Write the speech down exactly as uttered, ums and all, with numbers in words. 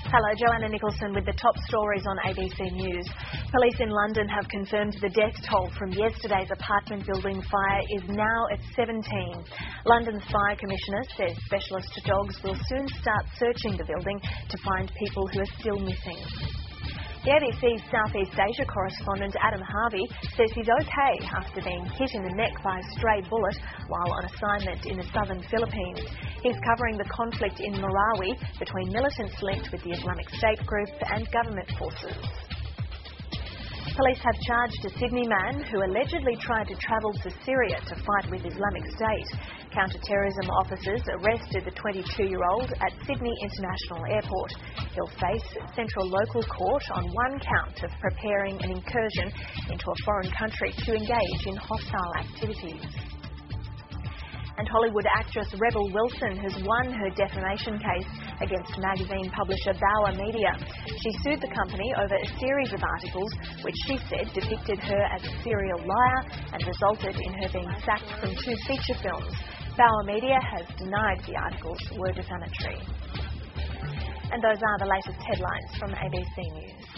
Hello, Joanna Nicholson with the top stories on A B C News. Police in London have confirmed the death toll from yesterday's apartment building fire is now at seventeen. London's Fire Commissioner says specialist dogs will soon start searching the building to find people who are still missing. The A B C's Southeast Asia correspondent Adam Harvey says he's okay after being hit in the neck by a stray bullet while on assignment in the southern Philippines. He's covering the conflict in Marawi between militants linked with the Islamic State group and government forces. Police have charged a Sydney man who allegedly tried to travel to Syria to fight with Islamic State. Counter-terrorism officers arrested the twenty-two-year-old at Sydney International Airport. He'll face Central Local Court on one count of preparing an incursion into a foreign country to engage in hostile activities. And Hollywood actress Rebel Wilson has won her defamation case against magazine publisher Bauer Media. She sued the company over a series of articles which she said depicted her as a serial liar and resulted in her being sacked from two feature films. Bauer Media has denied the articles were defamatory. And those are the latest headlines from A B C News.